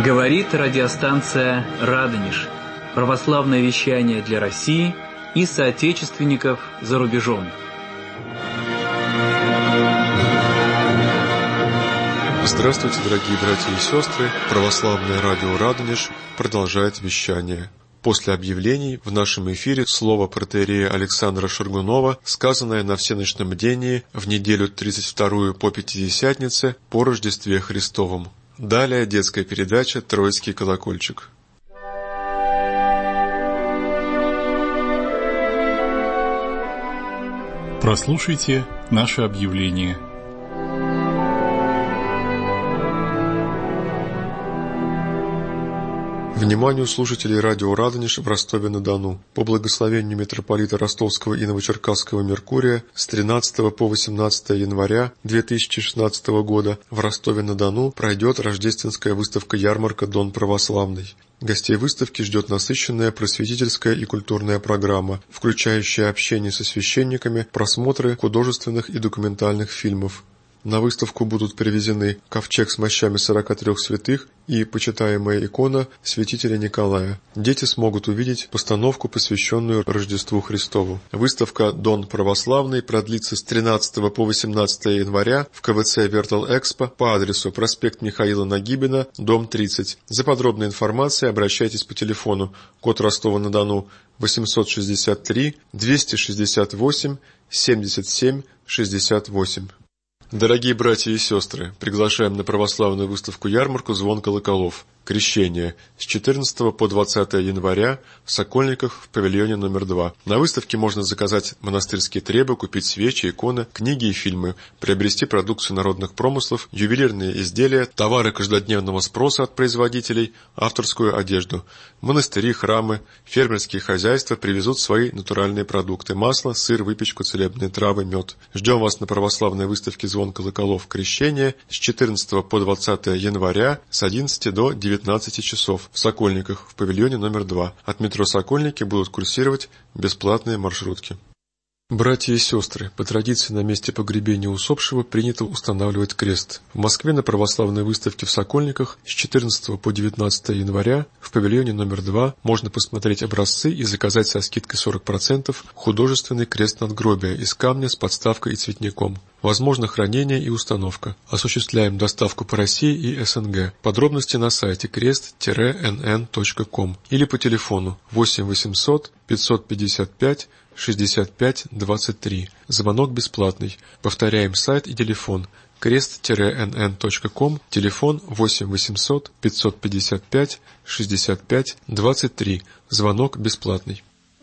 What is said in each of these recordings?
Говорит радиостанция «Радонеж». Православное вещание для России и соотечественников за рубежом. Здравствуйте, дорогие братья и сестры! Православное радио «Радонеж» продолжает вещание. После объявлений в нашем эфире слово протоиерея Александра Шаргунова, сказанное на всеночном бдении в неделю 32-ю по Пятидесятнице по Рождестве Христовом. Далее детская передача «Троицкий колокольчик». Прослушайте наше объявление. Вниманию слушателей радио «Радонеж» в Ростове-на-Дону. По благословению митрополита Ростовского и Новочеркасского Меркурия с 13 по 18 января 2016 года в Ростове-на-Дону пройдет рождественская выставка-ярмарка «Дон православный». Гостей выставки ждет насыщенная просветительская и культурная программа, включающая общение со священниками, просмотры художественных и документальных фильмов. На выставку будут привезены ковчег с мощами 43 святых и почитаемая икона святителя Николая. Дети смогут увидеть постановку, посвященную Рождеству Христову. Выставка «Дон православный» продлится с 13 по 18 января в КВЦ «Вертал-Экспо» по адресу проспект Михаила Нагибина, дом 30. За подробной информацией обращайтесь по телефону, код Ростова-на-Дону 863 268 77 68. Дорогие братья и сестры, приглашаем на православную выставку-ярмарку «Звон колоколов. Крещение» с 14 по 20 января в Сокольниках в павильоне номер 2. На выставке можно заказать монастырские требы, купить свечи, иконы, книги и фильмы, приобрести продукцию народных промыслов, ювелирные изделия, товары каждодневного спроса от производителей, авторскую одежду. Монастыри, храмы, фермерские хозяйства привезут свои натуральные продукты: масло, сыр, выпечку, целебные травы, мед. Ждем вас на православной выставке «Звон колоколов. Крещение» с 14 по 20 января с 11 до 19 часов в Сокольниках в павильоне номер 2. От метро «Сокольники» будут курсировать бесплатные маршрутки. Братья и сестры, по традиции на месте погребения усопшего принято устанавливать крест. В Москве на православной выставке в Сокольниках с 14 по 19 января в павильоне номер 2 можно посмотреть образцы и заказать со скидкой 40% художественный крест надгробия из камня с подставкой и цветником. Возможно хранение и установка. Осуществляем доставку по России и СНГ. Подробности на сайте крест-nn.com или по телефону 8 800 555 65 23. Звонок бесплатный. Повторяем сайт и телефон крест-nn.com, телефон 8 800 555 65 23. Звонок бесплатный.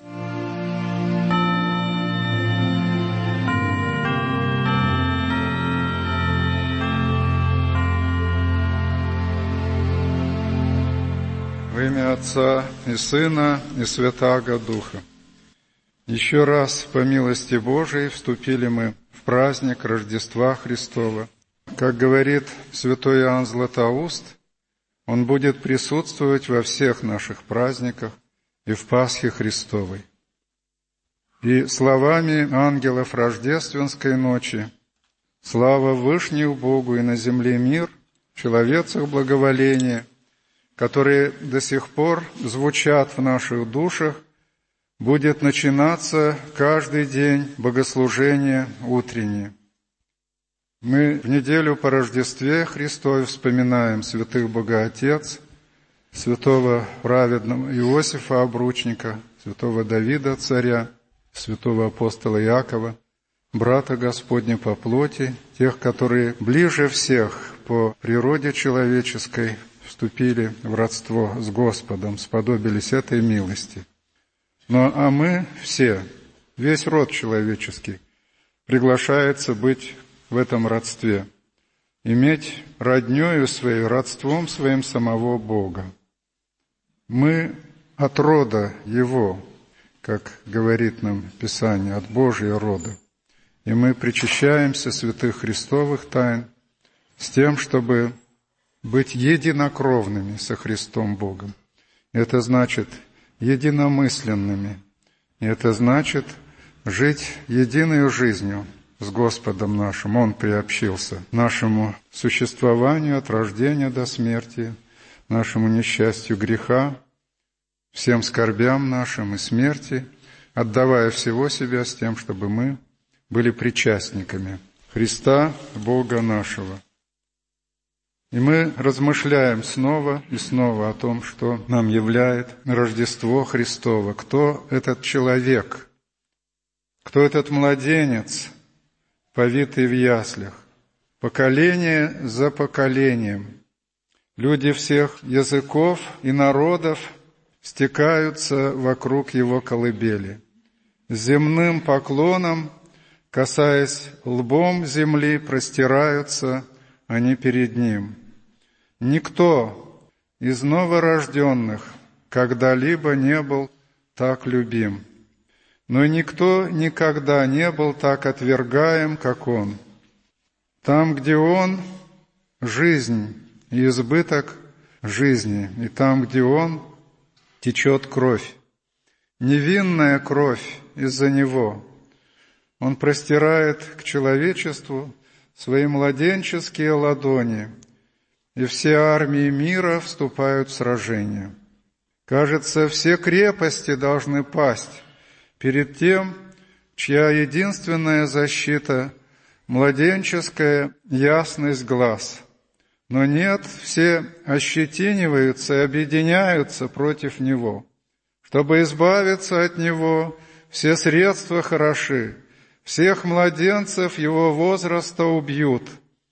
Во имя Отца и Сына и Святаго Духа. Еще раз, по милости Божией, вступили мы в праздник Рождества Христова. Как говорит святой Иоанн Златоуст, он будет присутствовать во всех наших праздниках и в Пасхе Христовой. И словами ангелов рождественской ночи: «Слава Вышних Богу и на земле мир, человецах благоволение», которые до сих пор звучат в наших душах, будет начинаться каждый день богослужение утреннее. Мы в неделю по Рождестве Христове вспоминаем святых Богоотец, святого праведного Иосифа Обручника, святого Давида Царя, святого апостола Иакова, брата Господня по плоти, тех, которые ближе всех по природе человеческой вступили в родство с Господом, сподобились этой милости. А мы все, весь род человеческий, приглашается быть в этом родстве, иметь роднёю своей, родством своим самого Бога. Мы от рода Его, как говорит нам Писание, от Божьего рода. И мы причащаемся святых Христовых тайн с тем, чтобы быть единокровными со Христом Богом. Это значит единомысленными. И это значит жить единой жизнью с Господом нашим. Он приобщился к нашему существованию от рождения до смерти, нашему несчастью греха, всем скорбям нашим и смерти, отдавая всего себя с тем, чтобы мы были причастниками Христа, Бога нашего. И мы размышляем снова и снова о том, что нам являет Рождество Христово. Кто этот человек? Кто этот младенец, повитый в яслях? Поколение за поколением. Люди всех языков и народов стекаются вокруг его колыбели. С земным поклоном, касаясь лбом земли, простираются они перед ним. Никто из новорожденных когда-либо не был так любим, но никто никогда не был так отвергаем, как он. Там, где он – жизнь и избыток жизни, и там, где он – течет кровь, невинная кровь из-за него. Он простирает к человечеству свои младенческие ладони, и все армии мира вступают в сражение. Кажется, все крепости должны пасть перед тем, чья единственная защита – младенческая ясность глаз. Но нет, все ощетиниваются и объединяются против него. Чтобы избавиться от него, все средства хороши, всех младенцев его возраста убьют,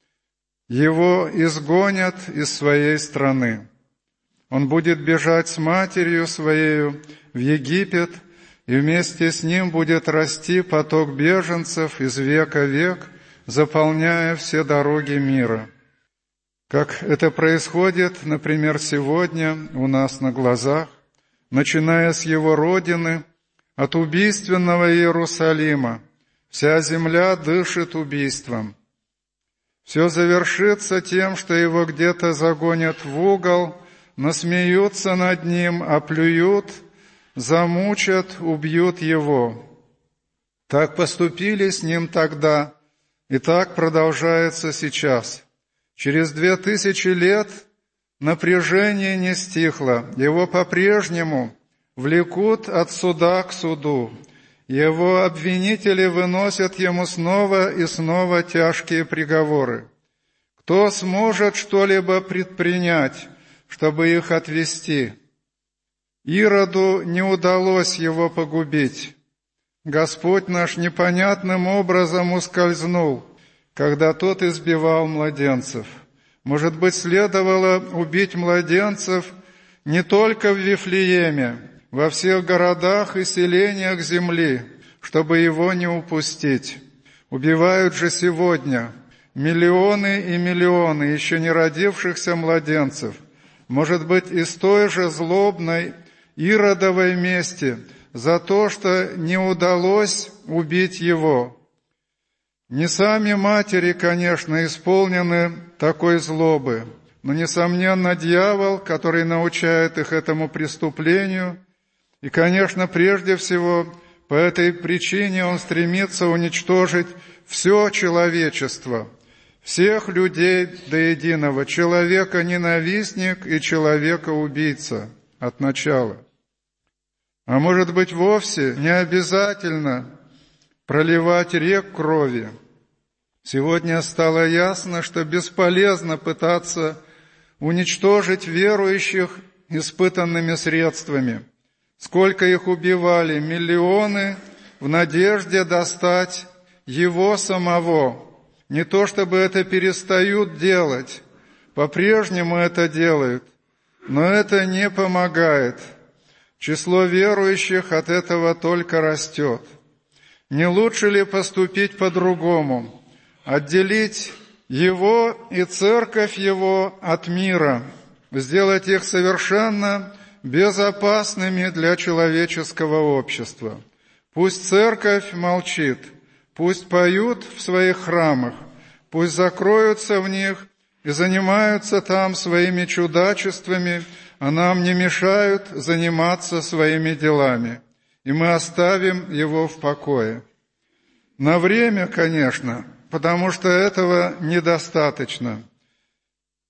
его изгонят из своей страны. Он будет бежать с матерью своею в Египет, и вместе с ним будет расти поток беженцев из века в век, заполняя все дороги мира. Как это происходит, например, сегодня у нас на глазах, начиная с его родины, от убийственного Иерусалима. Вся земля дышит убийством. Все завершится тем, что его где-то загонят в угол, насмеются над ним, оплюют, замучат, убьют его. Так поступили с ним тогда, и так продолжается сейчас. Через 2000 лет напряжение не стихло, его по-прежнему влекут от суда к суду. Его обвинители выносят ему снова и снова тяжкие приговоры. Кто сможет что-либо предпринять, чтобы их отвести? Ироду не удалось его погубить. Господь наш непонятным образом ускользнул, когда тот избивал младенцев. Может быть, следовало убить младенцев не только в Вифлееме, во всех городах и селениях земли, чтобы его не упустить. Убивают же сегодня миллионы и миллионы еще не родившихся младенцев, может быть, из той же злобной иродовой мести за то, что не удалось убить его. Не сами матери, конечно, исполнены такой злобы, но, несомненно, дьявол, который научает их этому преступлению, и, конечно, прежде всего, по этой причине он стремится уничтожить все человечество, всех людей до единого, человека-ненавистник и человека-убийца от начала. А может быть, вовсе не обязательно проливать рек крови. Сегодня стало ясно, что бесполезно пытаться уничтожить верующих испытанными средствами. Сколько их убивали, миллионы, в надежде достать его самого. Не то чтобы это перестают делать, по-прежнему это делают, но это не помогает. Число верующих от этого только растет. Не лучше ли поступить по-другому? Отделить его и церковь его от мира, сделать их совершенно безопасными для человеческого общества. Пусть церковь молчит, пусть поют в своих храмах, пусть закроются в них и занимаются там своими чудачествами, а нам не мешают заниматься своими делами, и мы оставим его в покое. На время, конечно, потому что этого недостаточно.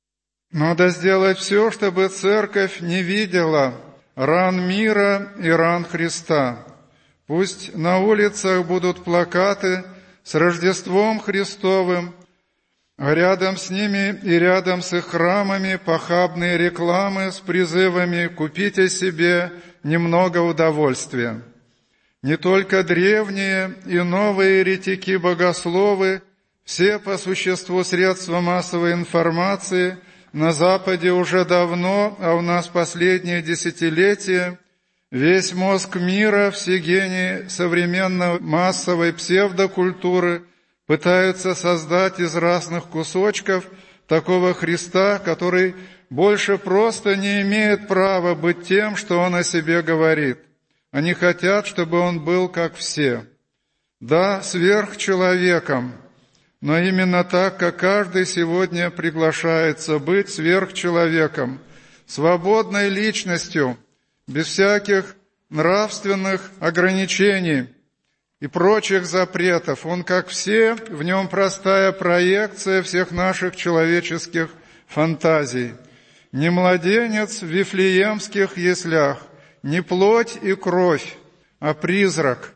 Надо сделать все, чтобы Церковь не видела ран мира и ран Христа. Пусть на улицах будут плакаты с Рождеством Христовым, а рядом с ними и рядом с их храмами похабные рекламы с призывами «Купите себе немного удовольствия». Не только древние и новые еретики-богословы, все по существу средства массовой информации на Западе уже давно, а у нас последние десятилетия, весь мозг мира, все гении современной массовой псевдокультуры пытаются создать из разных кусочков такого Христа, который больше просто не имеет права быть тем, что Он о себе говорит. Они хотят, чтобы Он был как все. Да, сверхчеловеком, но именно так, как каждый сегодня приглашается быть сверхчеловеком, свободной личностью, без всяких нравственных ограничений и прочих запретов. Он, как все, в нем простая проекция всех наших человеческих фантазий. Не младенец в вифлеемских яслях, не плоть и кровь, а призрак.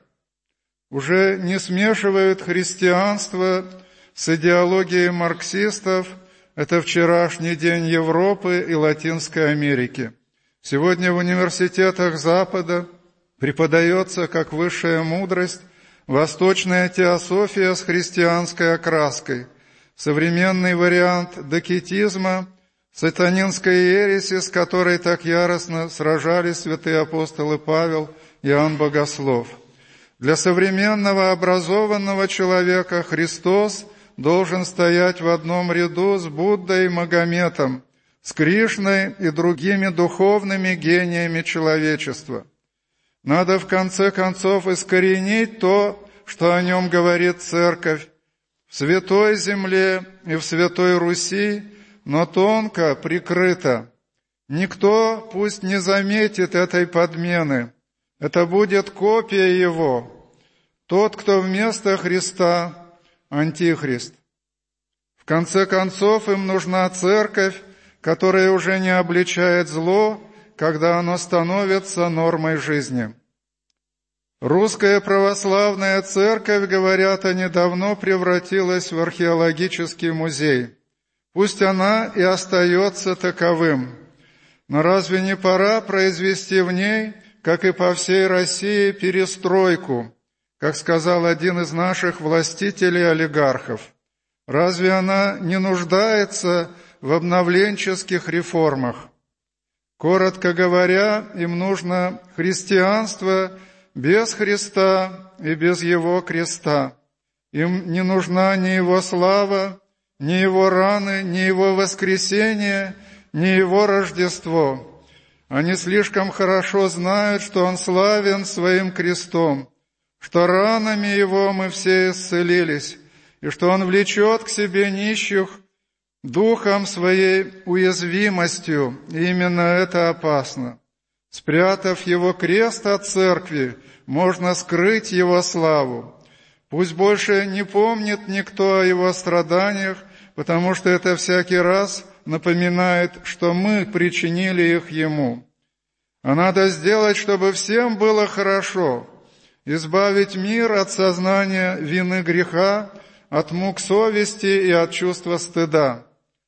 Уже не смешивают христианство с идеологией марксистов. Это вчерашний день Европы и Латинской Америки. Сегодня в университетах Запада преподается как высшая мудрость восточная теософия с христианской окраской, современный вариант докетизма, сатанинской ереси, с которой так яростно сражались святые апостолы Павел и Иоанн Богослов. Для современного образованного человека Христос должен стоять в одном ряду с Буддой и Магометом, с Кришной и другими духовными гениями человечества. Надо в конце концов искоренить то, что о нем говорит Церковь, в Святой Земле и в Святой Руси, но тонко прикрыто. Никто пусть не заметит этой подмены. Это будет копия его. Тот, кто вместо Христа – Антихрист. В конце концов, им нужна Церковь, которая уже не обличает зло, когда оно становится нормой жизни. Русская православная церковь, говорят они, давно превратилась в археологический музей. Пусть она и остается таковым. Но разве не пора произвести в ней, как и по всей России, перестройку, как сказал один из наших властителей-олигархов? Разве она не нуждается в обновленческих реформах? Коротко говоря, им нужно христианство без Христа и без Его креста. Им не нужна ни Его слава, ни Его раны, ни Его воскресение, ни Его Рождество. Они слишком хорошо знают, что Он славен своим крестом, что ранами Его мы все исцелились, и что Он влечет к себе нищих духом своей уязвимостью, и именно это опасно. Спрятав Его крест от церкви, можно скрыть Его славу. Пусть больше не помнит никто о Его страданиях, потому что это всякий раз напоминает, что мы причинили их Ему. А надо сделать, чтобы всем было хорошо, избавить мир от сознания вины греха, от мук совести и от чувства стыда.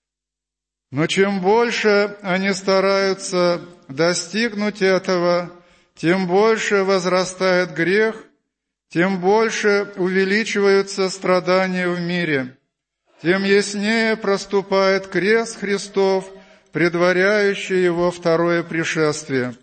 Но чем больше они стараются достигнуть этого, тем больше возрастает грех, тем больше увеличиваются страдания в мире, тем яснее проступает крест Христов, предваряющий Его второе пришествие.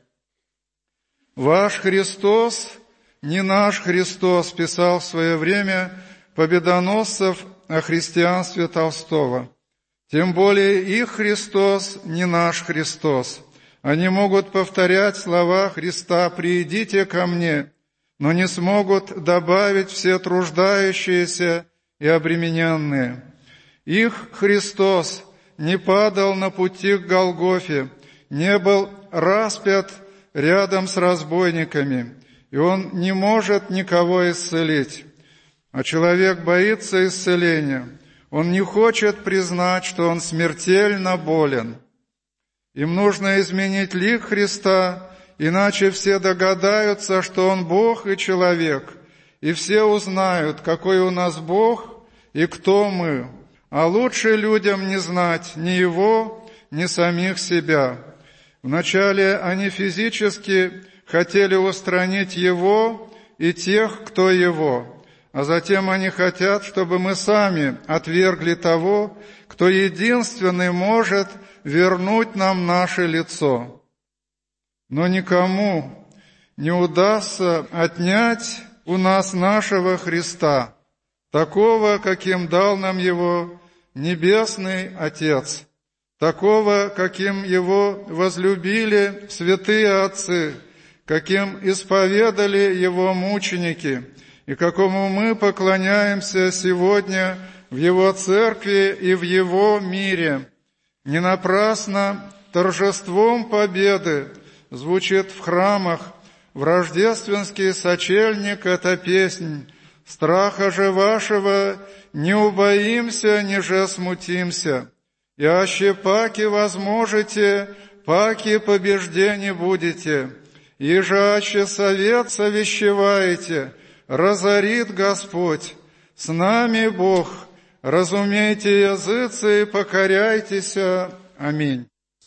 «Ваш Христос, не наш Христос», писал в свое время Победоносцев о христианстве Толстого. Тем более их Христос не наш Христос. Они могут повторять слова Христа «Приидите ко мне», но не смогут добавить все труждающиеся и обремененные. Их Христос не падал на пути к Голгофе, не был распят рядом с разбойниками, и Он не может никого исцелить. А человек боится исцеления. Он не хочет признать, что он смертельно болен. Им нужно изменить лик Христа, иначе все догадаются, что Он Бог и человек, и все узнают, какой у нас Бог и кто мы. А лучше людям не знать ни Его, ни самих себя. Вначале они физически хотели устранить Его и тех, кто Его, а затем они хотят, чтобы мы сами отвергли того, кто единственный может вернуть нам наше лицо. Но никому не удастся отнять у нас нашего Христа, такого, каким дал нам Его Небесный Отец, такого, каким Его возлюбили святые отцы, каким исповедали Его мученики, и какому мы поклоняемся сегодня в Его церкви и в Его мире. Не напрасно торжеством победы звучит в храмах в рождественский сочельник эта песнь: «Страха же вашего не убоимся, ниже смутимся, и аще паки возможете, паки побеждени будете, и же аще совет совещеваете, разорит Господь, с нами Бог, разумейте, языцы, покоряйтесь. Аминь».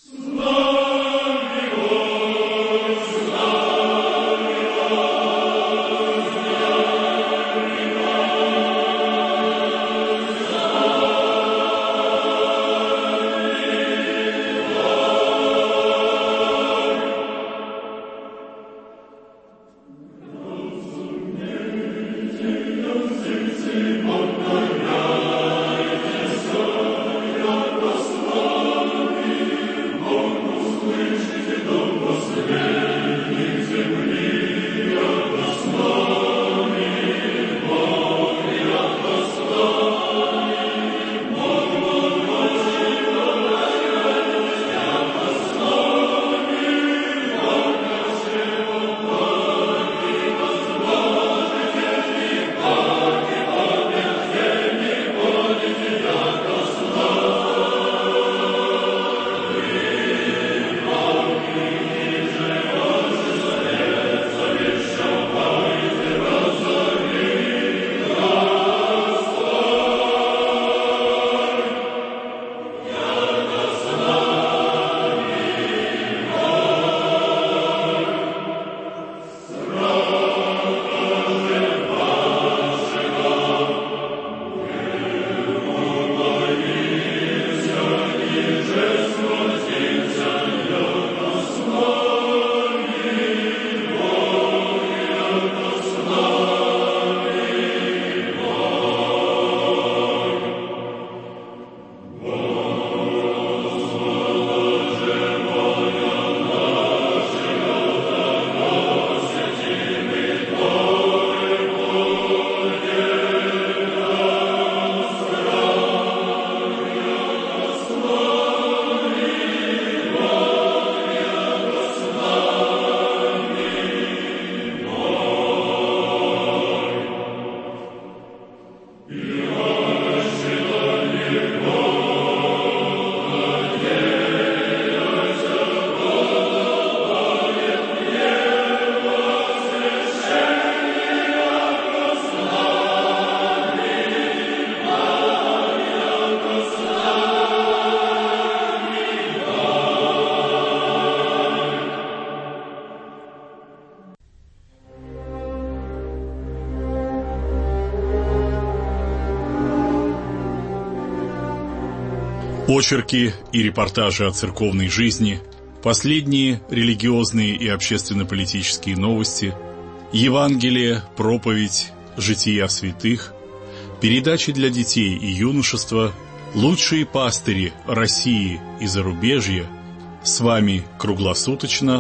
Очерки и репортажи о церковной жизни, последние религиозные и общественно-политические новости, Евангелие, проповедь, жития святых, передачи для детей и юношества, лучшие пастыри России и зарубежья. С вами круглосуточно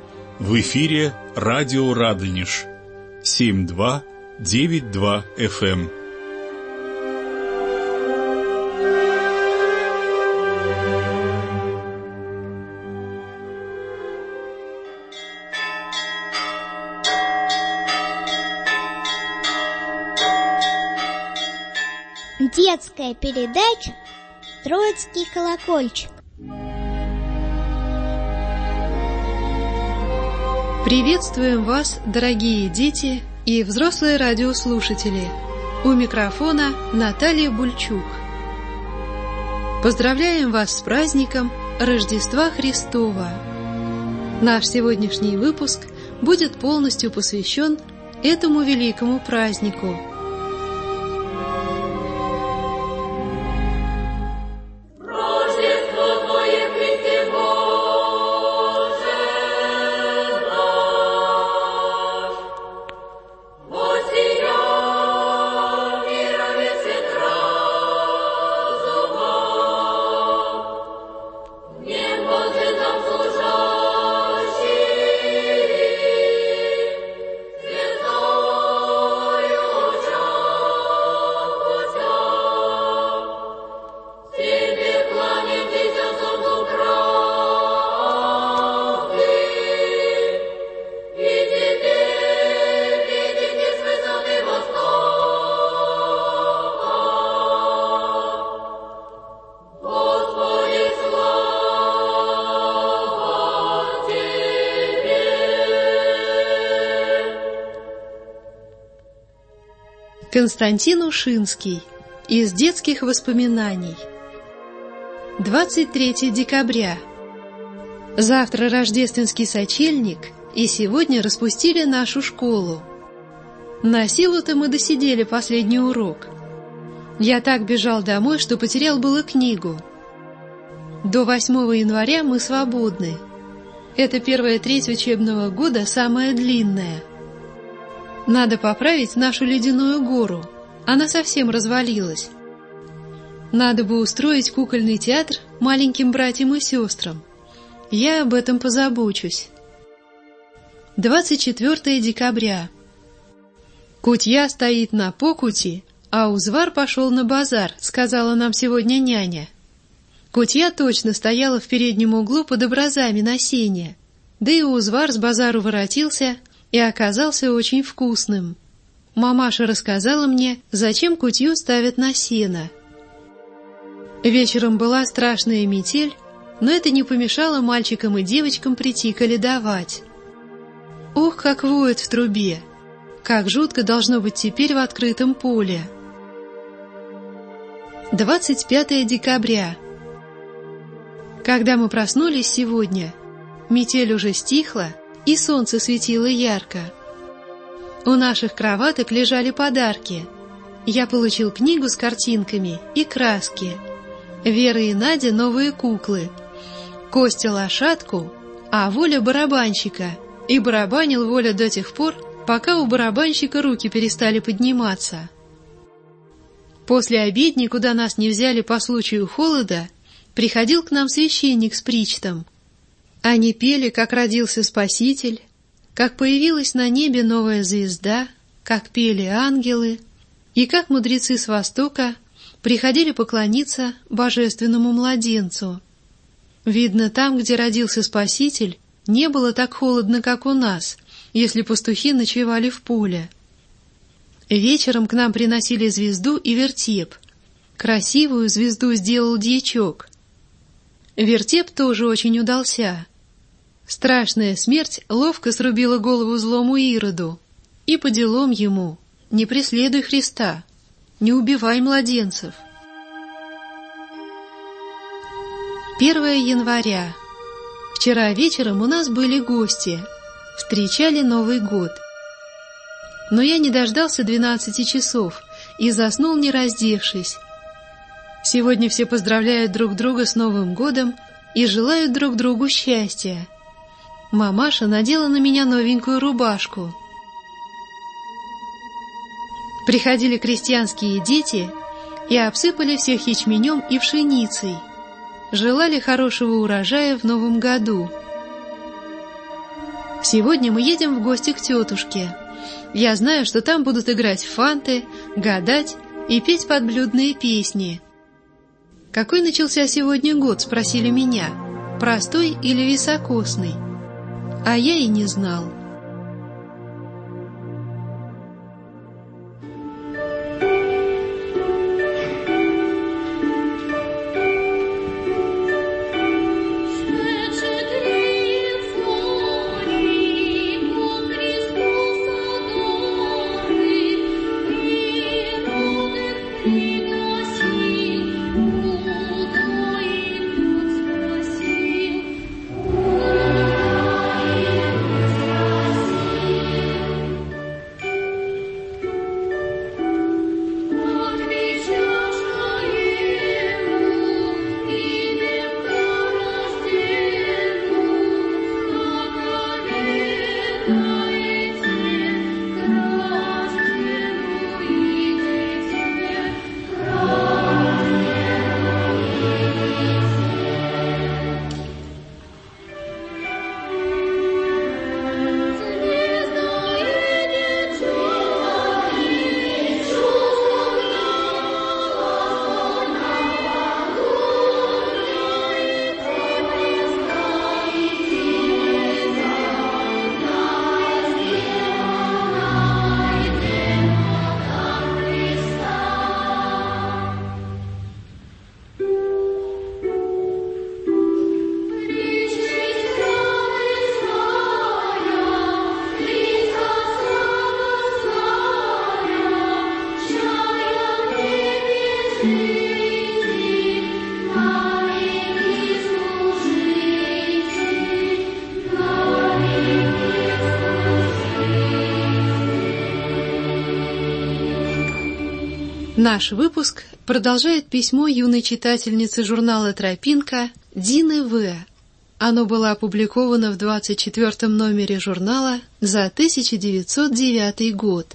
в эфире радио Радонеж 7292 FM. Детская передача «Троицкий колокольчик». Приветствуем вас, дорогие дети и взрослые радиослушатели. У микрофона Наталья Бульчук. Поздравляем вас с праздником Рождества Христова. Наш сегодняшний выпуск будет полностью посвящен этому великому празднику. Константин Ушинский. Из детских воспоминаний. 23 декабря. Завтра рождественский сочельник, и сегодня распустили нашу школу. На силу-то мы досидели последний урок. Я так бежал домой, что потерял было книгу. До 8 января мы свободны. Это первая треть учебного года, самая длинная. Надо поправить нашу ледяную гору. Она совсем развалилась. Надо бы устроить кукольный театр маленьким братьям и сестрам. Я об этом позабочусь. 24 декабря. Кутья стоит на покути, а узвар пошел на базар, сказала нам сегодня няня. Кутья точно стояла в переднем углу под образами на сене, да и узвар с базару воротился и оказался очень вкусным. Мамаша рассказала мне, зачем кутью ставят на сено. Вечером была страшная метель, но это не помешало мальчикам и девочкам прийти коледовать. Ох, как воет в трубе! Как жутко должно быть теперь в открытом поле! 25 декабря. Когда мы проснулись сегодня, метель уже стихла, и солнце светило ярко. У наших кроваток лежали подарки. Я получил книгу с картинками и краски. Вера и Надя новые куклы. Костя лошадку, а Воля барабанщика. И барабанил Воля до тех пор, пока у барабанщика руки перестали подниматься. После обедни, куда нас не взяли по случаю холода, приходил к нам священник с причтом. Они пели, как родился Спаситель, как появилась на небе новая звезда, как пели ангелы, и как мудрецы с Востока приходили поклониться божественному младенцу. Видно, там, где родился Спаситель, не было так холодно, как у нас, если пастухи ночевали в поле. Вечером к нам приносили звезду и вертеп. Красивую звезду сделал дьячок. Вертеп тоже очень удался. Страшная смерть ловко срубила голову злому Ироду. И по делам ему: не преследуй Христа, не убивай младенцев. 1 января. Вчера вечером у нас были гости. Встречали Новый год. Но я не дождался 12 часов и заснул, не раздевшись. Сегодня все поздравляют друг друга с Новым годом и желают друг другу счастья. Мамаша надела на меня новенькую рубашку. Приходили крестьянские дети и обсыпали всех ячменем и пшеницей. Желали хорошего урожая в новом году. Сегодня мы едем в гости к тетушке. Я знаю, что там будут играть в фанты, гадать и петь подблюдные песни. «Какой начался сегодня год?» — спросили меня. «Простой или високосный?» А я и не знал. Наш выпуск продолжает письмо юной читательницы журнала «Тропинка» Дины В. Оно было опубликовано в 24-м номере журнала за 1909 год.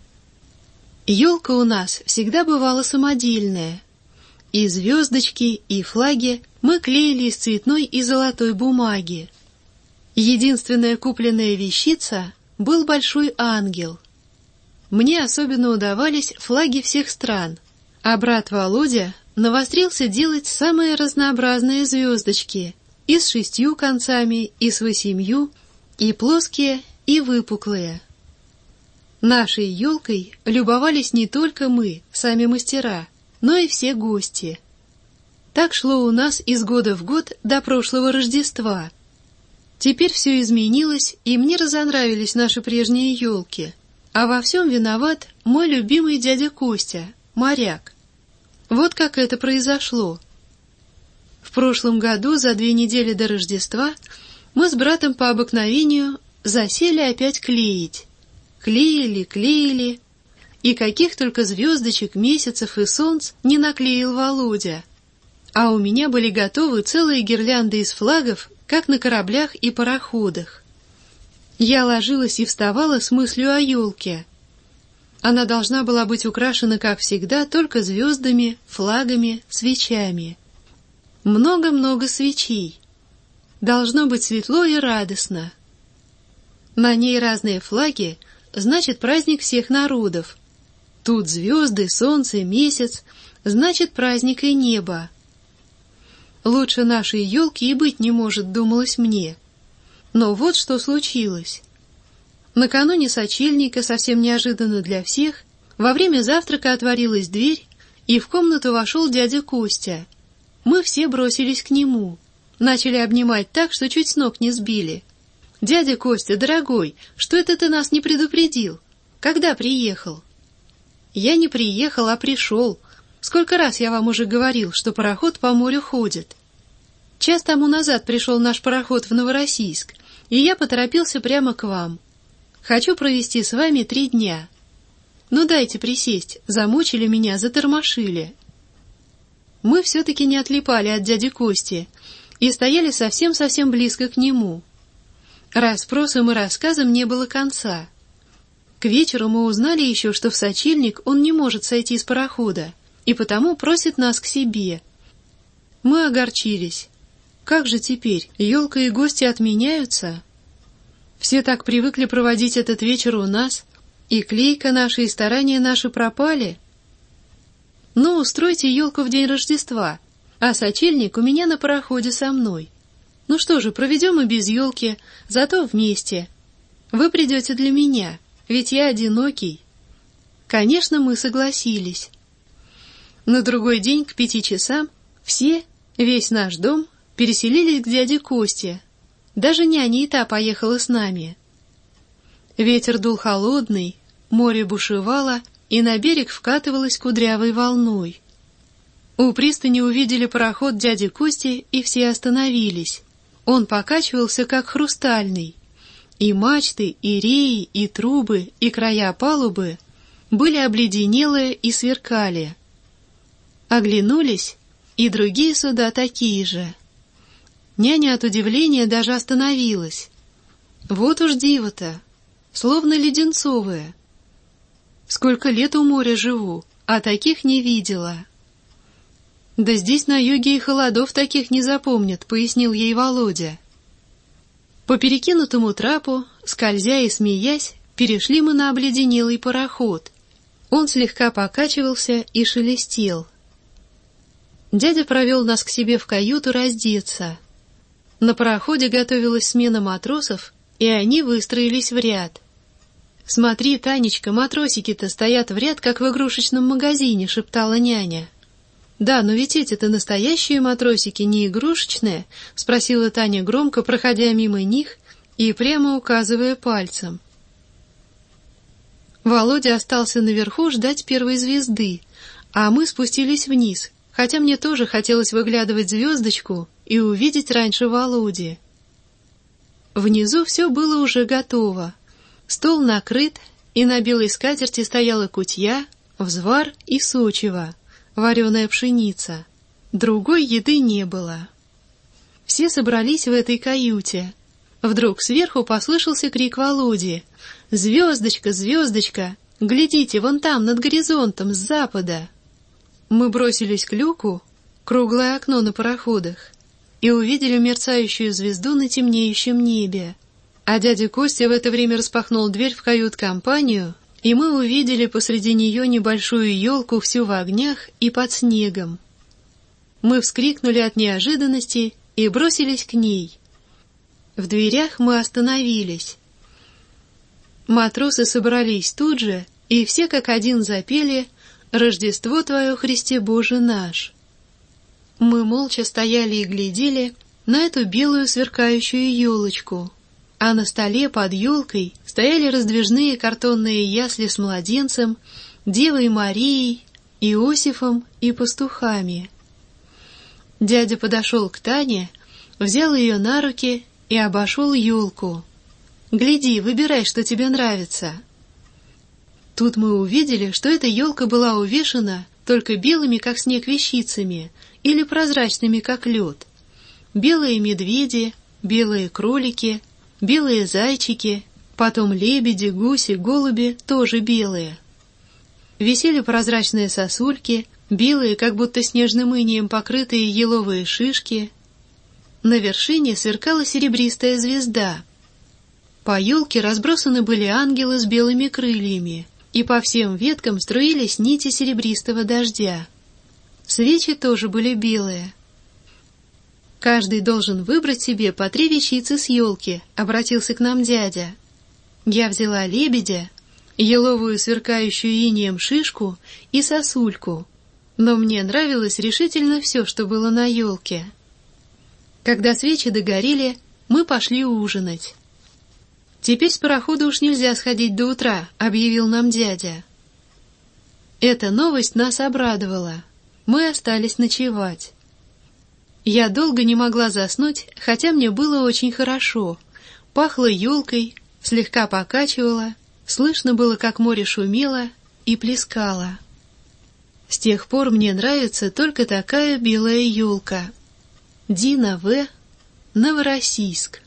Ёлка у нас всегда бывала самодельная. И звездочки, и флаги мы клеили из цветной и золотой бумаги. Единственная купленная вещица был большой ангел. Мне особенно удавались флаги всех стран, а брат Володя навострился делать самые разнообразные звездочки и с 6 концами, и с 8, и плоские, и выпуклые. Нашей ёлкой любовались не только мы, сами мастера, но и все гости. Так шло у нас из года в год до прошлого Рождества. Теперь все изменилось, и мне разонравились наши прежние ёлки. А во всем виноват мой любимый дядя Костя, моряк. Вот как это произошло. В прошлом году, за 2 недели до Рождества, мы с братом по обыкновению засели опять клеить. Клеили, и каких только звездочек, месяцев и солнц не наклеил Володя. А у меня были готовы целые гирлянды из флагов, как на кораблях и пароходах. Я ложилась и вставала с мыслью о ёлке. Она должна была быть украшена, как всегда, только звездами, флагами, свечами. Много-много свечей. Должно быть светло и радостно. На ней разные флаги, значит, праздник всех народов. Тут звезды, солнце, месяц, значит, праздник и небо. Лучше нашей ёлки и быть не может, думалось мне. Но вот что случилось. Накануне сочельника, совсем неожиданно для всех, во время завтрака отворилась дверь, и в комнату вошел дядя Костя. Мы все бросились к нему, начали обнимать так, что чуть с ног не сбили. «Дядя Костя, дорогой, что это ты нас не предупредил? Когда приехал?» «Я не приехал, а пришел. Сколько раз я вам уже говорил, что пароход по морю ходит. Час тому назад пришел наш пароход в Новороссийск, и я поторопился прямо к вам. Хочу провести с вами 3 дня. Ну дайте присесть, замучили меня, затормошили». Мы все-таки не отлипали от дяди Кости и стояли совсем-совсем близко к нему. Расспросам и рассказам не было конца. К вечеру мы узнали еще, что в сочельник он не может сойти с парохода, и потому просит нас к себе. Мы огорчились. Как же теперь, ёлка и гости отменяются? Все так привыкли проводить этот вечер у нас, и клейка наша, и старания наши пропали. Ну, устройте ёлку в день Рождества, а сочельник у меня на пароходе со мной. Ну что же, проведем и без ёлки, зато вместе. Вы придете для меня, ведь я одинокий. Конечно, мы согласились. На другой день к 5 часам все, весь наш дом, переселились к дяде Косте. Даже няня и та поехала с нами. Ветер дул холодный, море бушевало, и на берег вкатывалось кудрявой волной. У пристани увидели пароход дяди Кости, и все остановились. Он покачивался, как хрустальный. И мачты, и реи, и трубы, и края палубы были обледенелые и сверкали. Оглянулись, и другие суда такие же. Няня от удивления даже остановилась. Вот уж диво-то, словно леденцовые. Сколько лет у моря живу, а таких не видела. Да здесь на юге и холодов таких не запомнят, пояснил ей Володя. По перекинутому трапу, скользя и смеясь, перешли мы на обледенелый пароход. Он слегка покачивался и шелестел. Дядя провел нас к себе в каюту раздеться. На пароходе готовилась смена матросов, и они выстроились в ряд. «Смотри, Танечка, матросики-то стоят в ряд, как в игрушечном магазине», — шептала няня. «Да, но ведь эти-то настоящие матросики, не игрушечные?» — спросила Таня громко, проходя мимо них и прямо указывая пальцем. Володя остался наверху ждать первой звезды, а мы спустились вниз, хотя мне тоже хотелось выглядывать звездочку и увидеть раньше Володи. Внизу все было уже готово. Стол накрыт, и на белой скатерти стояла кутья, взвар и сочево, вареная пшеница. Другой еды не было. Все собрались в этой каюте. Вдруг сверху послышался крик Володи: «Звездочка, звездочка! Глядите, вон там, над горизонтом, с запада!» Мы бросились к люку, круглое окно на пароходах, и увидели мерцающую звезду на темнеющем небе. А дядя Костя в это время распахнул дверь в кают-компанию, и мы увидели посреди нее небольшую елку всю в огнях и под снегом. Мы вскрикнули от неожиданности и бросились к ней. В дверях мы остановились. Матросы собрались тут же, и все как один запели «Рождество Твое, Христе Боже наш». Мы молча стояли и глядели на эту белую сверкающую елочку, а на столе под елкой стояли раздвижные картонные ясли с младенцем, Девой Марией, Иосифом и пастухами. Дядя подошел к Тане, взял ее на руки и обошел елку. «Гляди, выбирай, что тебе нравится». Тут мы увидели, что эта елка была увешана только белыми, как снег, вещицами или прозрачными, как лед. Белые медведи, белые кролики, белые зайчики, потом лебеди, гуси, голуби тоже белые. Висели прозрачные сосульки, белые, как будто снежным инеем покрытые еловые шишки. На вершине сверкала серебристая звезда. По елке разбросаны были ангелы с белыми крыльями, и по всем веткам струились нити серебристого дождя. Свечи тоже были белые. «Каждый должен выбрать себе по 3 вещицы с елки», — обратился к нам дядя. Я взяла лебедя, еловую сверкающую инеем шишку и сосульку, но мне нравилось решительно все, что было на елке. Когда свечи догорели, мы пошли ужинать. «Теперь с парохода уж нельзя сходить до утра», — объявил нам дядя. Эта новость нас обрадовала. Мы остались ночевать. Я долго не могла заснуть, хотя мне было очень хорошо. Пахло елкой, слегка покачивало, слышно было, как море шумело и плескало. С тех пор мне нравится только такая белая елка. Дина В. Новороссийск.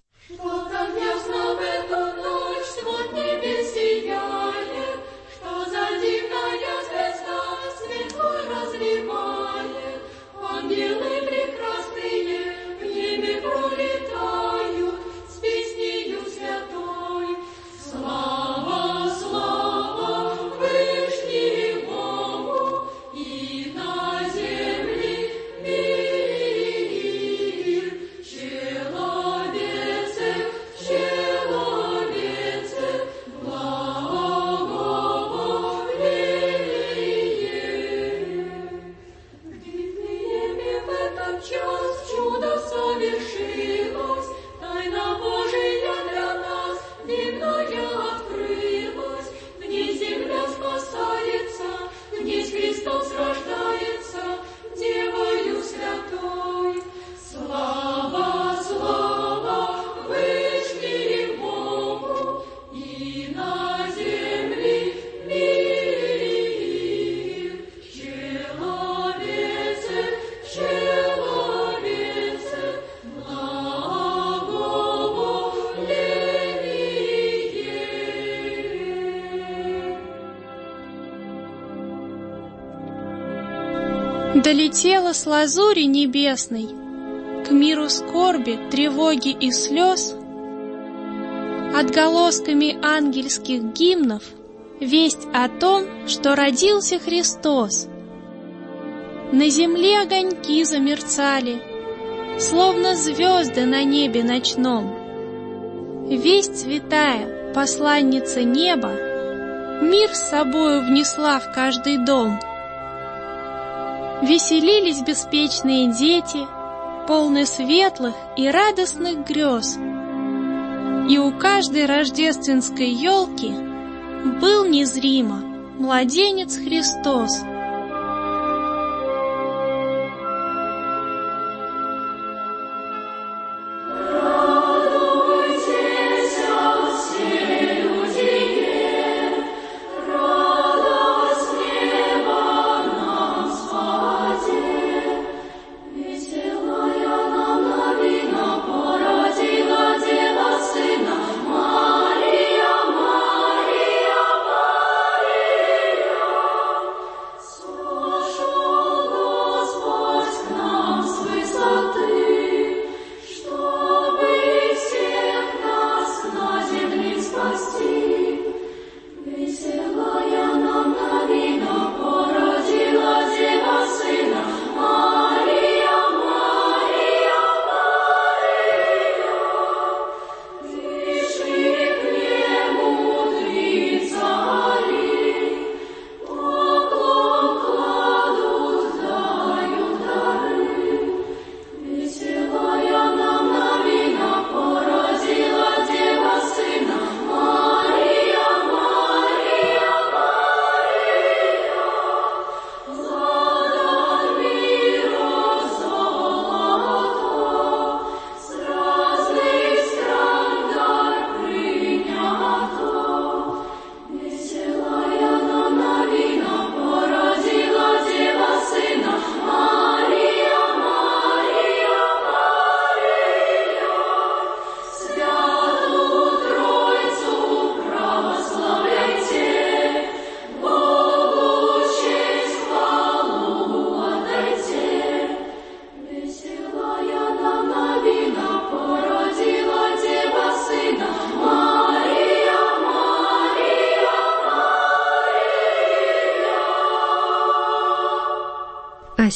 Долетела с лазури небесной к миру скорби, тревоги и слез, отголосками ангельских гимнов весть о том, что родился Христос. На земле огоньки замерцали, словно звезды на небе ночном. Весть святая, посланница неба, мир с собою внесла в каждый дом. Веселились беспечные дети, полны светлых и радостных грез. И у каждой рождественской елки был незримо младенец Христос. Радуйтесь, все люди, радость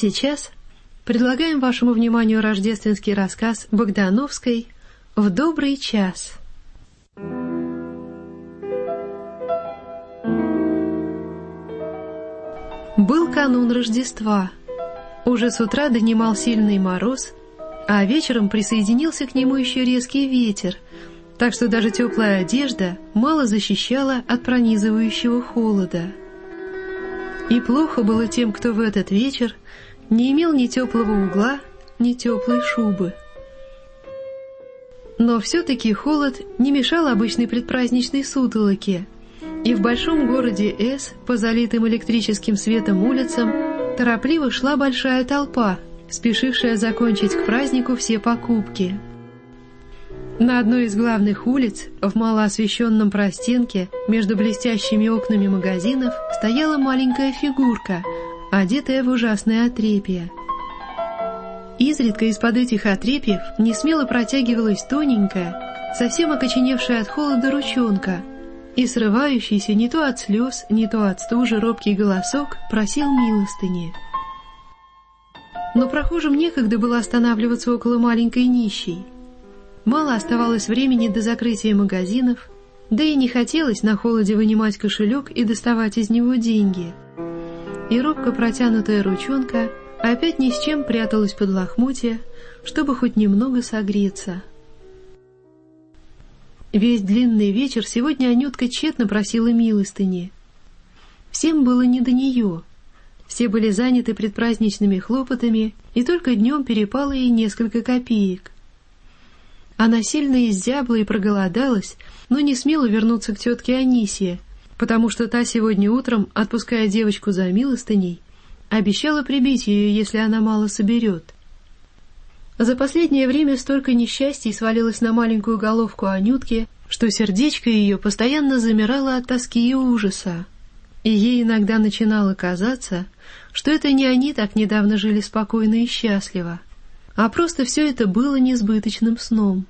сейчас предлагаем вашему вниманию рождественский рассказ Богдановской «В добрый час». Был канун Рождества. Уже с утра донимал сильный мороз, а вечером присоединился к нему еще резкий ветер, так что даже теплая одежда мало защищала от пронизывающего холода. И плохо было тем, кто в этот вечер не имел ни теплого угла, ни теплой шубы. Но все-таки холод не мешал обычной предпраздничной сутолоке, и в большом городе С, по залитым электрическим светом улицам, торопливо шла большая толпа, спешившая закончить к празднику все покупки. На одной из главных улиц, в малоосвещенном простенке, между блестящими окнами магазинов, стояла маленькая фигурка, одетая в ужасное отрепье. Изредка из-под этих отрепьев несмело протягивалась тоненькая, совсем окоченевшая от холода ручонка, и срывающийся не то от слез, не то от стужи робкий голосок просил милостыни. Но прохожим некогда было останавливаться около маленькой нищей. Мало оставалось времени до закрытия магазинов, да и не хотелось на холоде вынимать кошелек и доставать из него деньги. И робко протянутая ручонка опять ни с чем пряталась под лохмотья, чтобы хоть немного согреться. Весь длинный вечер сегодня Анютка тщетно просила милостыни. Всем было не до нее. Все были заняты предпраздничными хлопотами, и только днем перепало ей несколько копеек. Она сильно изябла и проголодалась, но не смела вернуться к тетке Анисье, потому что та сегодня утром, отпуская девочку за милостыней, обещала прибить ее, если она мало соберет. За последнее время столько несчастий свалилось на маленькую головку Анютки, что сердечко ее постоянно замирало от тоски и ужаса. И ей иногда начинало казаться, что это не они так недавно жили спокойно и счастливо, а просто все это было несбыточным сном.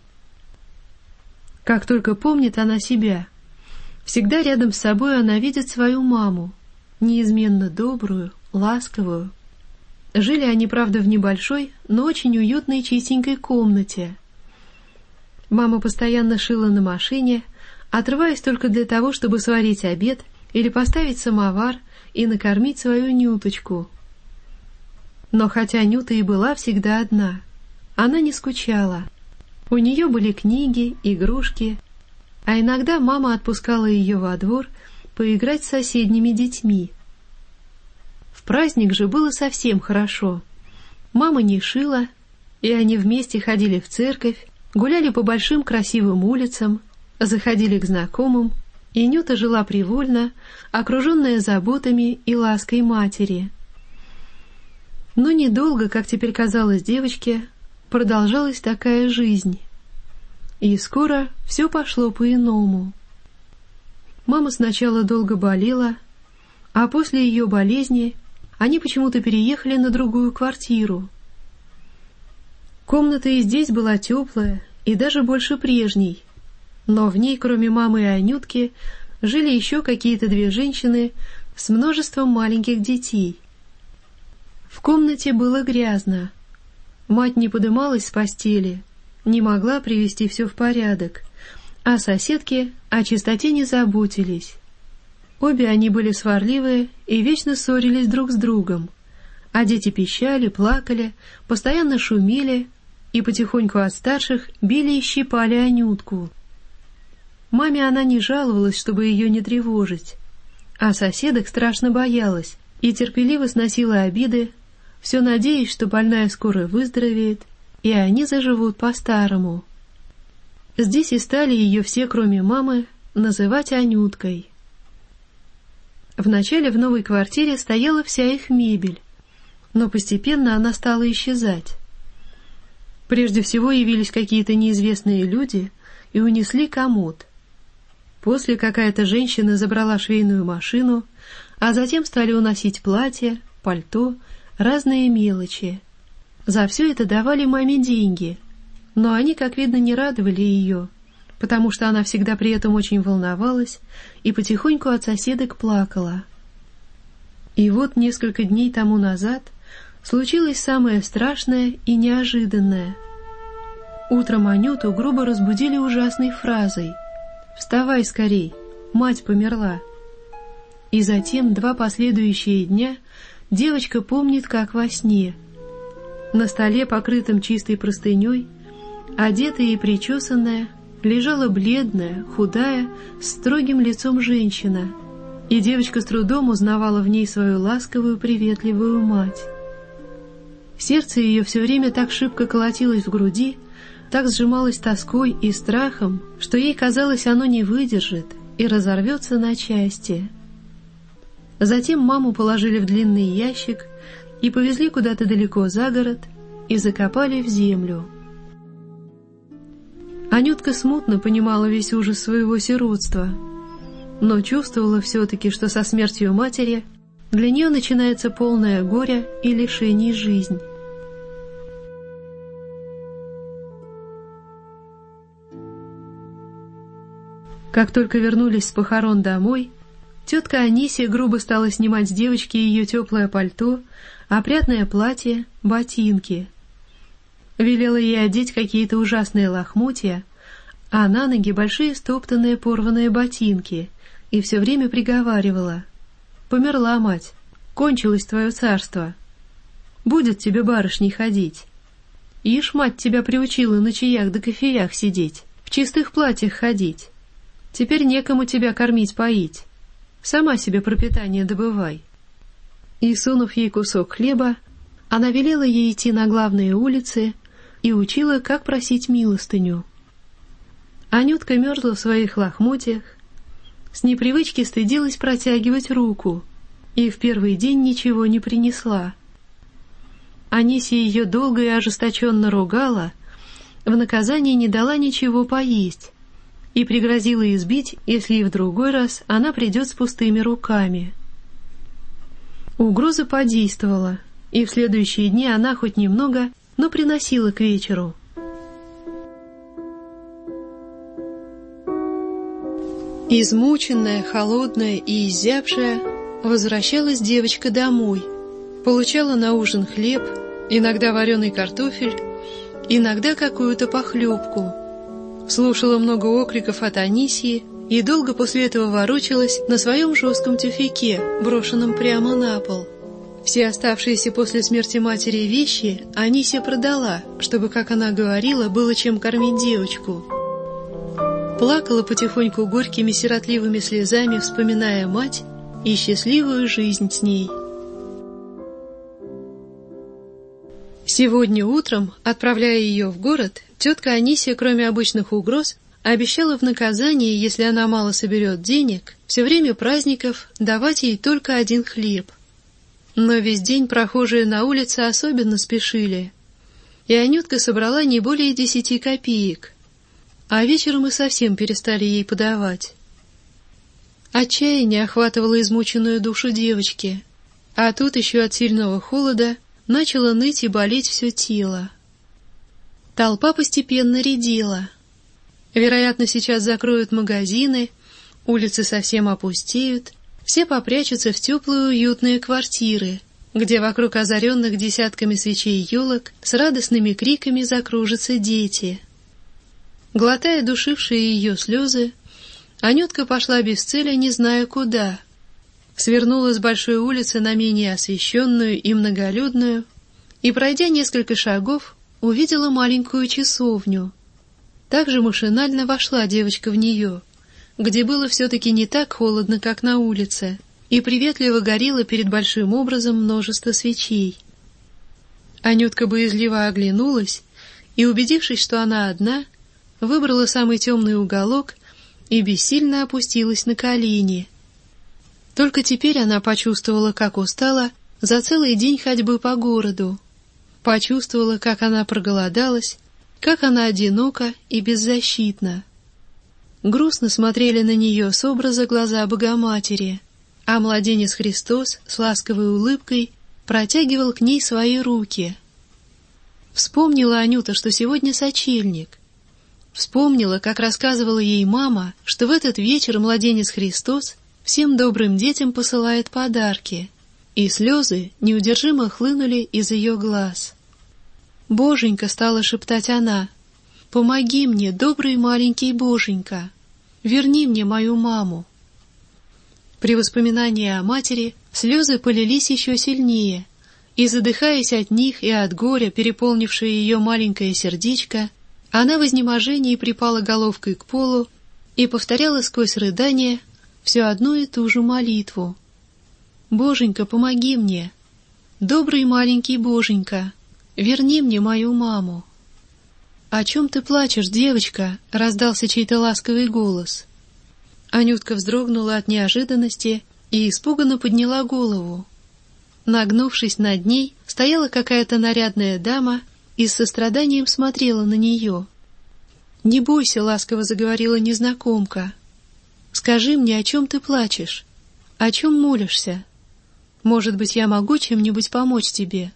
Как только помнит она себя, всегда рядом с собой она видит свою маму, неизменно добрую, ласковую. Жили они, правда, в небольшой, но очень уютной чистенькой комнате. Мама постоянно шила на машине, отрываясь только для того, чтобы сварить обед или поставить самовар и накормить свою Нюточку. Но хотя Нюта и была всегда одна, она не скучала. У нее были книги, игрушки, а иногда мама отпускала ее во двор поиграть с соседними детьми. В праздник же было совсем хорошо. Мама не шила, и они вместе ходили в церковь, гуляли по большим красивым улицам, заходили к знакомым, и Нюта жила привольно, окруженная заботами и лаской матери. Но недолго, как теперь казалось девочке, продолжалась такая жизнь. И скоро все пошло по-иному. Мама сначала долго болела, а после ее болезни они почему-то переехали на другую квартиру. Комната и здесь была теплая и даже больше прежней, но в ней, кроме мамы и Анютки, жили еще какие-то две женщины с множеством маленьких детей. В комнате было грязно. Мать не подымалась с постели, не могла привести все в порядок, а соседки о чистоте не заботились. Обе они были сварливые и вечно ссорились друг с другом, а дети пищали, плакали, постоянно шумели и потихоньку от старших били и щипали Анютку. Маме она не жаловалась, чтобы ее не тревожить, а соседок страшно боялась и терпеливо сносила обиды, все надеясь, что больная скоро выздоровеет, и они заживут по-старому. Здесь и стали ее все, кроме мамы, называть Анюткой. Вначале в новой квартире стояла вся их мебель, но постепенно она стала исчезать. Прежде всего явились какие-то неизвестные люди и унесли комод. После какая-то женщина забрала швейную машину, а затем стали уносить платья, пальто, разные мелочи. За все это давали маме деньги, но они, как видно, не радовали ее, потому что она всегда при этом очень волновалась и потихоньку от соседок плакала. И вот несколько дней тому назад случилось самое страшное и неожиданное. Утром Анюту грубо разбудили ужасной фразой: «Вставай скорей, мать померла». И затем 2 последующие дня девочка помнит, как во сне. На столе, покрытом чистой простыней, одетая и причесанная, лежала бледная, худая, с строгим лицом женщина, и девочка с трудом узнавала в ней свою ласковую, приветливую мать. Сердце ее все время так шибко колотилось в груди, так сжималось тоской и страхом, что ей казалось, оно не выдержит и разорвется на части. Затем маму положили в длинный ящик и повезли куда-то далеко за город и закопали в землю. Анютка смутно понимала весь ужас своего сиротства, но чувствовала все-таки, что со смертью матери для нее начинается полное горя и лишений жизнь. Как только вернулись с похорон домой, тетка Анисия грубо стала снимать с девочки ее теплое пальто, опрятное платье, ботинки. Велела ей одеть какие-то ужасные лохмотья, а на ноги большие стоптанные порванные ботинки, и все время приговаривала: «Померла мать, кончилось твое царство. Будет тебе барышней ходить. Ишь, мать тебя приучила на чаях да кофеях сидеть, в чистых платьях ходить. Теперь некому тебя кормить-поить. Сама себе пропитание добывай». И, сунув ей кусок хлеба, она велела ей идти на главные улицы и учила, как просить милостыню. Анютка мерзла в своих лохмотьях, с непривычки стыдилась протягивать руку и в первый день ничего не принесла. Анисия ее долго и ожесточенно ругала, в наказание не дала ничего поесть и пригрозила избить, если и в другой раз она придет с пустыми руками. Угроза подействовала, и в следующие дни она хоть немного, но приносила к вечеру. Измученная, холодная и изябшая, возвращалась девочка домой, получала на ужин хлеб, иногда вареный картофель, иногда какую-то похлебку, слушала много окриков от Анисии и долго после этого ворочалась на своем жестком тюфяке, брошенном прямо на пол. Все оставшиеся после смерти матери вещи Анисия продала, чтобы, как она говорила, было чем кормить девочку. Плакала потихоньку горькими сиротливыми слезами, вспоминая мать и счастливую жизнь с ней. Сегодня утром, отправляя ее в город, тетка Анисия, кроме обычных угроз, обещала в наказание, если она мало соберет денег, все время праздников давать ей только 1 хлеб. Но весь день прохожие на улице особенно спешили, и Анютка собрала не более 10 копеек, а вечером и совсем перестали ей подавать. Отчаяние охватывало измученную душу девочки, а тут еще от сильного холода начало ныть и болеть все тело. Толпа постепенно редела. Вероятно, сейчас закроют магазины, улицы совсем опустеют, все попрячутся в теплые уютные квартиры, где вокруг озаренных десятками свечей елок с радостными криками закружатся дети. Глотая душившие ее слезы, Анютка пошла без цели, не зная куда. Свернула с большой улицы на менее освещенную и многолюдную, и, пройдя несколько шагов, увидела маленькую часовню. Также машинально вошла девочка в нее, где было все-таки не так холодно, как на улице, и приветливо горело перед большим образом множество свечей. Анютка боязливо оглянулась и, убедившись, что она одна, выбрала самый темный уголок и бессильно опустилась на колени. Только теперь она почувствовала, как устала за целый день ходьбы по городу, почувствовала, как она проголодалась, как она одинока и беззащитна. Грустно смотрели на нее с образа глаза Богоматери, а младенец Христос с ласковой улыбкой протягивал к ней свои руки. Вспомнила Анюта, что сегодня сочельник. Вспомнила, как рассказывала ей мама, что в этот вечер младенец Христос всем добрым детям посылает подарки, и слезы неудержимо хлынули из ее глаз. «Боженька», — стала шептать она, — «помоги мне, добрый маленький Боженька, верни мне мою маму». При воспоминании о матери слезы полились еще сильнее, и, задыхаясь от них и от горя, переполнившее ее маленькое сердечко, она в изнеможении припала головкой к полу и повторяла сквозь рыдание все одну и ту же молитву. «Боженька, помоги мне! Добрый маленький Боженька, верни мне мою маму!» «О чем ты плачешь, девочка?» — раздался чей-то ласковый голос. Анютка вздрогнула от неожиданности и испуганно подняла голову. Нагнувшись над ней, стояла какая-то нарядная дама и с состраданием смотрела на нее. «Не бойся», — ласково заговорила незнакомка. «Скажи мне, о чем ты плачешь? О чем молишься? Может быть, я могу чем-нибудь помочь тебе?»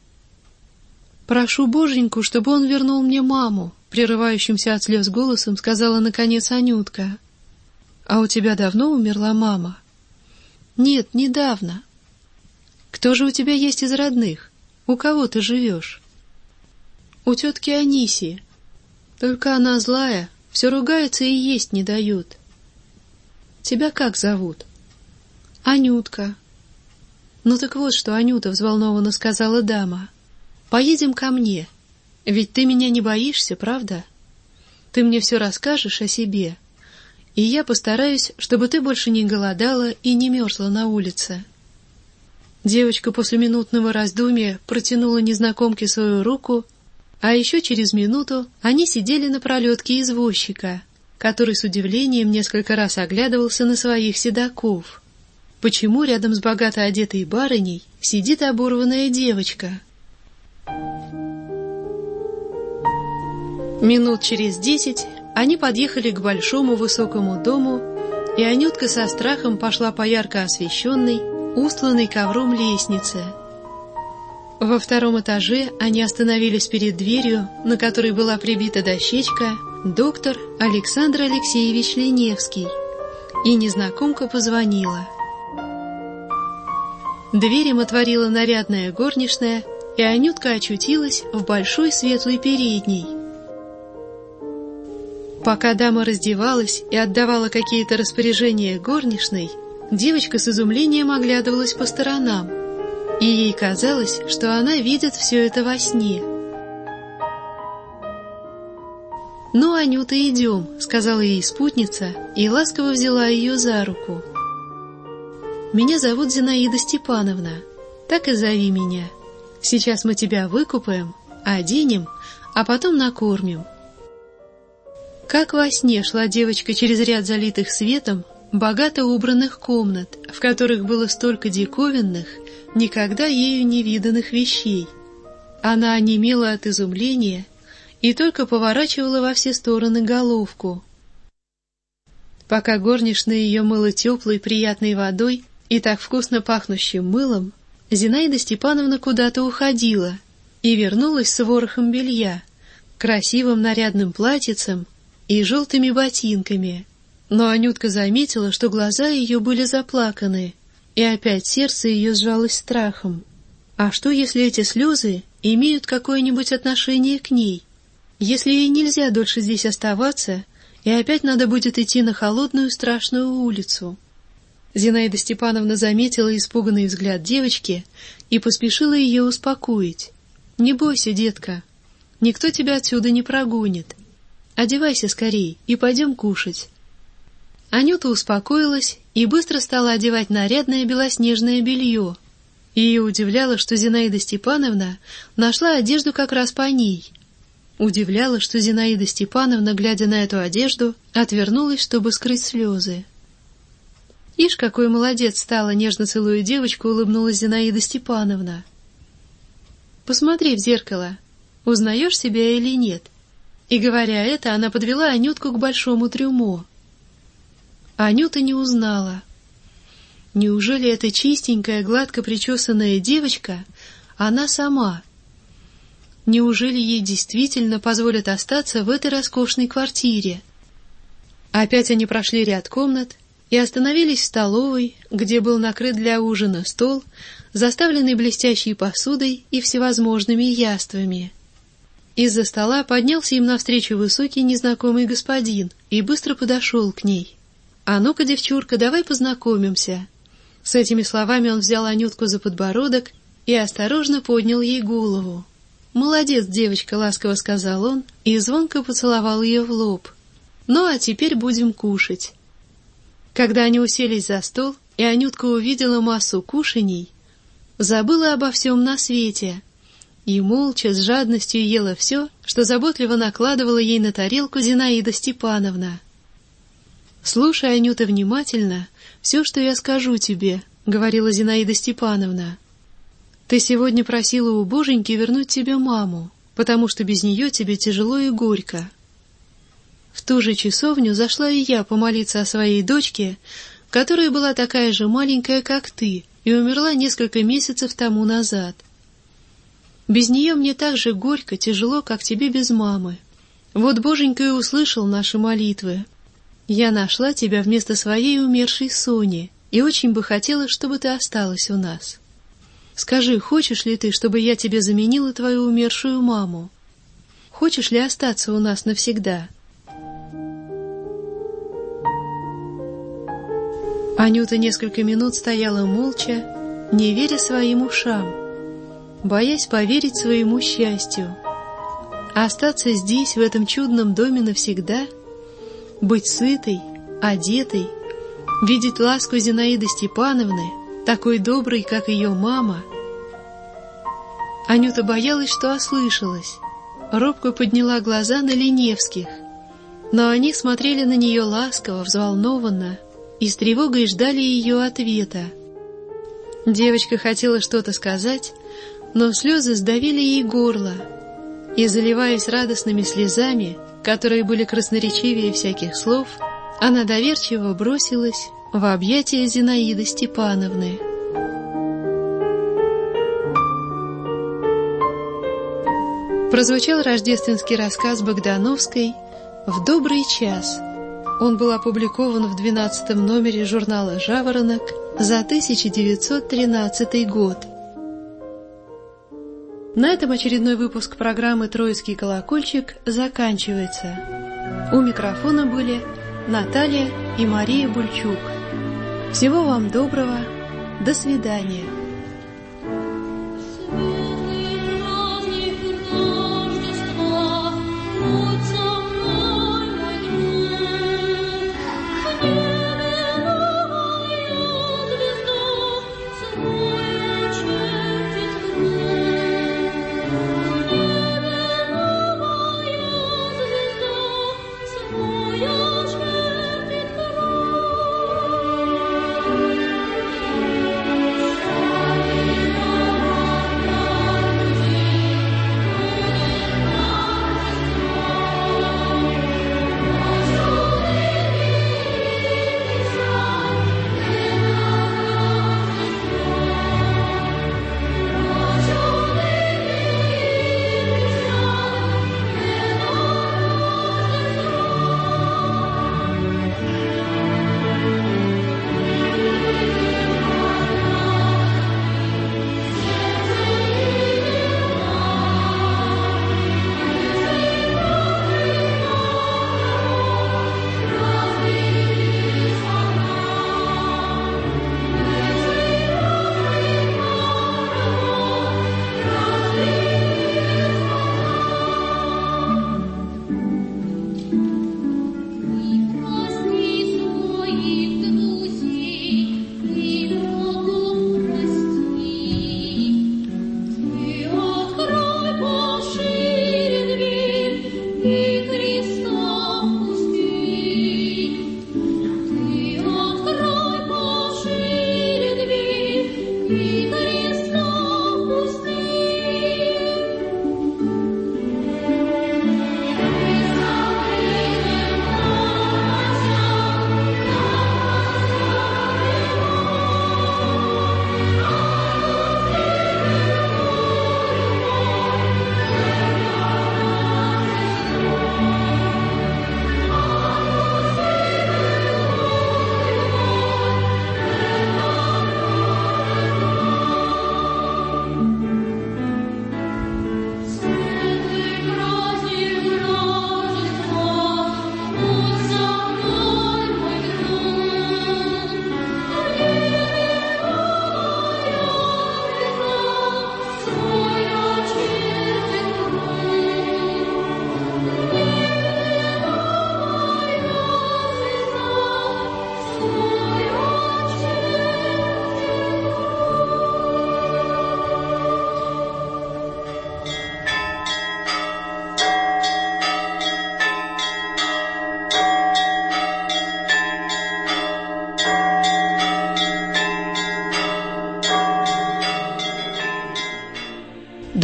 «Прошу Боженьку, чтобы он вернул мне маму», — прерывающимся от слез голосом сказала наконец Анютка. «А у тебя давно умерла мама?» «Нет, недавно». «Кто же у тебя есть из родных? У кого ты живешь?» «У тетки Анисии. Только она злая, все ругается и есть не дает». «Тебя как зовут?» «Анютка». «Ну так вот что, Анюта», — взволнованно сказала дама. «Поедем ко мне, ведь ты меня не боишься, правда? Ты мне все расскажешь о себе, и я постараюсь, чтобы ты больше не голодала и не мерзла на улице». Девочка после минутного раздумья протянула незнакомке свою руку, а еще через минуту они сидели на пролетке извозчика, который с удивлением несколько раз оглядывался на своих седаков. Почему рядом с богато одетой барыней сидит оборванная девочка? Минут через 10 они подъехали к большому высокому дому, и Анютка со страхом пошла по ярко освещенной, устланной ковром лестнице. Во втором этаже они остановились перед дверью, на которой была прибита дощечка «Доктор Александр Алексеевич Леневский», и незнакомка позвонила. Дверь им отворила нарядная горничная, и Анютка очутилась в большой светлой передней. Пока дама раздевалась и отдавала какие-то распоряжения горничной, девочка с изумлением оглядывалась по сторонам, и ей казалось, что она видит все это во сне. «Ну, Анюта, идем», — сказала ей спутница и ласково взяла ее за руку. «Меня зовут Зинаида Степановна, так и зови меня. Сейчас мы тебя выкупаем, оденем, а потом накормим». Как во сне шла девочка через ряд залитых светом, богато убранных комнат, в которых было столько диковинных, никогда ею не виданных вещей. Она онемела от изумления и только поворачивала во все стороны головку. Пока горничная ее мыла теплой приятной водой и так вкусно пахнущим мылом, Зинаида Степановна куда-то уходила и вернулась с ворохом белья, красивым нарядным платьицем и желтыми ботинками. Но Анютка заметила, что глаза ее были заплаканы, и опять сердце ее сжалось страхом. А что, если эти слезы имеют какое-нибудь отношение к ней? Если ей нельзя дольше здесь оставаться, и опять надо будет идти на холодную страшную улицу? Зинаида Степановна заметила испуганный взгляд девочки и поспешила ее успокоить. «Не бойся, детка, никто тебя отсюда не прогонит. Одевайся скорей и пойдем кушать». Анюта успокоилась и быстро стала одевать нарядное белоснежное белье. Ее удивляло, что Зинаида Степановна нашла одежду как раз по ней. Удивляло, что Зинаида Степановна, глядя на эту одежду, отвернулась, чтобы скрыть слезы. «Ишь, какой молодец стала!» — нежно целуя девочку, улыбнулась Зинаида Степановна. «Посмотри в зеркало, узнаешь себя или нет?» И, говоря это, она подвела Анютку к большому трюмо. Анюта не узнала. Неужели эта чистенькая, гладко причесанная девочка она сама? Неужели ей действительно позволят остаться в этой роскошной квартире? Опять они прошли ряд комнат, и и остановились в столовой, где был накрыт для ужина стол, заставленный блестящей посудой и всевозможными яствами. Из-за стола поднялся им навстречу высокий незнакомый господин и быстро подошел к ней. «А ну-ка, девчурка, давай познакомимся». С этими словами он взял Анютку за подбородок и осторожно поднял ей голову. «Молодец, девочка», — ласково сказал он и звонко поцеловал ее в лоб. «Ну, а теперь будем кушать». Когда они уселись за стол, и Анютка увидела массу кушаний, забыла обо всем на свете и молча с жадностью ела все, что заботливо накладывала ей на тарелку Зинаида Степановна. «Слушай, Анюта, внимательно все, что я скажу тебе», — говорила Зинаида Степановна. «Ты сегодня просила у Боженьки вернуть тебе маму, потому что без нее тебе тяжело и горько. В ту же часовню зашла и я помолиться о своей дочке, которая была такая же маленькая, как ты, и умерла несколько месяцев тому назад. Без нее мне так же горько, тяжело, как тебе без мамы. Вот Боженька и услышал наши молитвы. Я нашла тебя вместо своей умершей Сони, и очень бы хотела, чтобы ты осталась у нас. Скажи, хочешь ли ты, чтобы я тебе заменила твою умершую маму? Хочешь ли остаться у нас навсегда?» Анюта несколько минут стояла молча, не веря своим ушам, боясь поверить своему счастью. Остаться здесь, в этом чудном доме навсегда, быть сытой, одетой, видеть ласку Зинаиды Степановны, такой доброй, как ее мама. Анюта боялась, что ослышалась. Робко подняла глаза на Леневских, но они смотрели на нее ласково, взволнованно и с тревогой ждали ее ответа. Девочка хотела что-то сказать, но слезы сдавили ей горло, и, заливаясь радостными слезами, которые были красноречивее всяких слов, она доверчиво бросилась в объятия Зинаиды Степановны. Прозвучал рождественский рассказ Богдановской «В добрый час». Он был опубликован в 12-м номере журнала «Жаворонок» за 1913 год. На этом очередной выпуск программы «Троицкий колокольчик» заканчивается. У микрофона были Наталья и Мария Бульчук. Всего вам доброго. До свидания.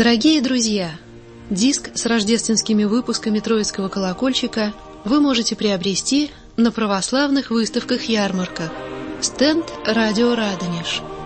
Дорогие друзья, диск с рождественскими выпусками Троицкого колокольчика вы можете приобрести на православных выставках-ярмарках. Стенд «Радио Радонеж».